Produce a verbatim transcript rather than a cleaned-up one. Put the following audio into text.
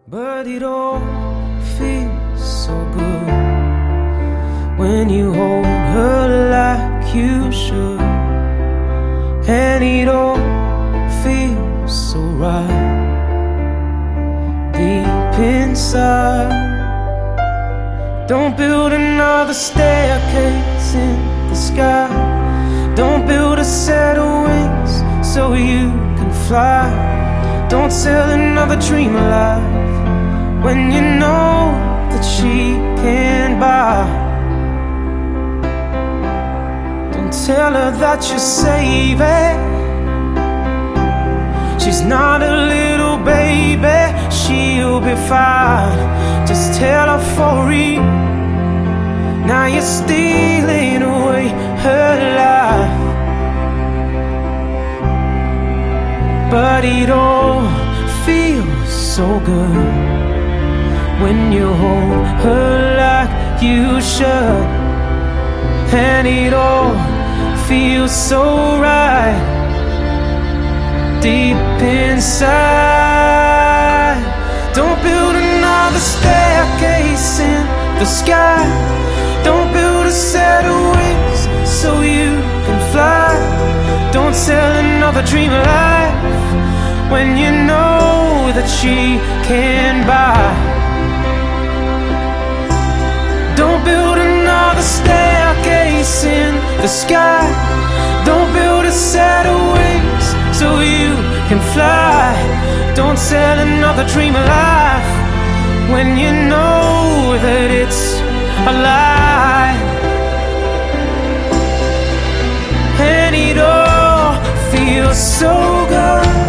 But it all feels so good when you hold her like you should, and it all feels so right deep inside. Don't build another staircase in the sky. Don't build a set of wings so you can fly. Don't sell another dream alive when you know that she can buy. Don't tell her that you're saving. She's not a little baby, she'll be fine. Just tell her for real. Now you're stealing away her life. But it all feels so good when you hold her like you should, and it all feels so right deep inside. Don't build another staircase in the sky. Don't build a set of wings so you can fly. Don't sell another dream alive when you know that she can buy. Don't build another staircase in the sky. Don't build a set of wings so you can fly. Don't sell another dream alive when you know that it's a lie. And it all feels so good